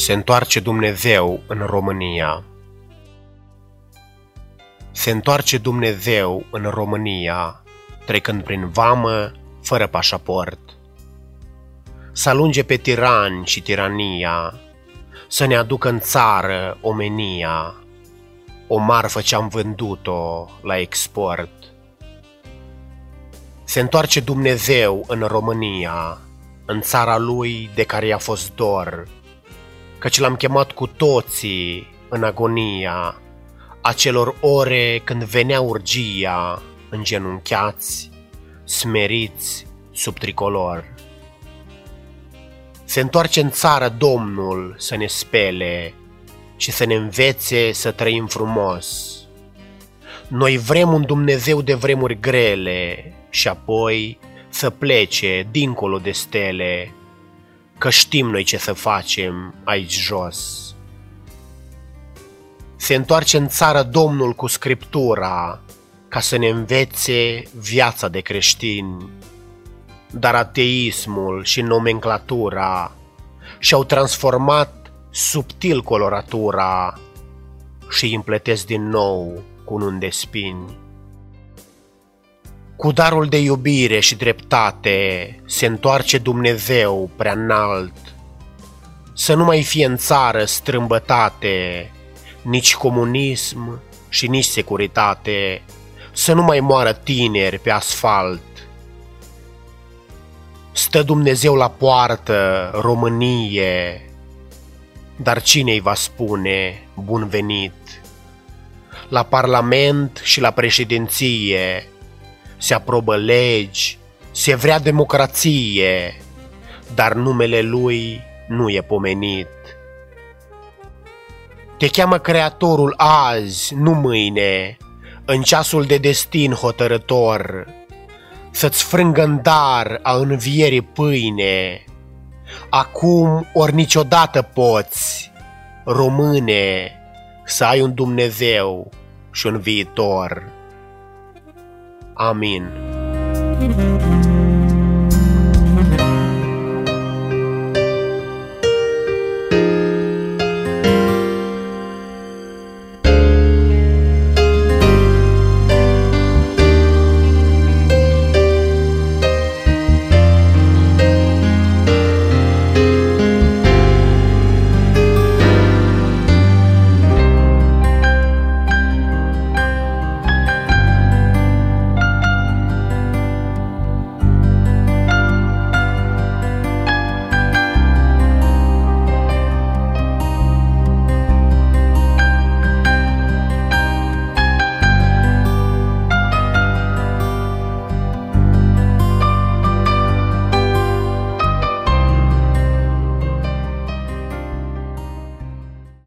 Se întoarce Dumnezeu în România. Se întoarce Dumnezeu în România, trecând prin vamă, fără pașaport. Să alunge pe tirani și tirania, să ne aducă în țară omenia, o marfă ce-am vândut-o la export. Se întoarce Dumnezeu în România, în țara Lui de care i-a fost dor, căci l-am chemat cu toții în agonia acelor ore când venea urgia, îngenunchiați, smeriți sub tricolor. Se întoarce în țară Domnul să ne spele și să ne învețe să trăim frumos. Noi vrem un Dumnezeu de vremuri grele și apoi să plece dincolo de stele, că știm noi ce să facem aici jos. Se întoarce în țară Domnul cu Scriptura ca să ne învețe viața de creștini, dar ateismul și nomenclatura și-au transformat subtil coloratura și îi împletesc din nou cu un de spini. Cu darul de iubire și dreptate se întoarce Dumnezeu prea înalt, să nu mai fie în țară strâmbătate, nici comunism și nici securitate, să nu mai moară tineri pe asfalt. Stă Dumnezeu la poartă, Românie, dar cine-i va spune bun venit? La Parlament și la președinție se aprobă legi, se vrea democrație, dar numele Lui nu e pomenit. Te cheamă Creatorul azi, nu mâine, în ceasul de destin hotărător, să-ți frângă în dar a învierii pâine. Acum ori niciodată poți, române, să ai un Dumnezeu și un viitor. Amin.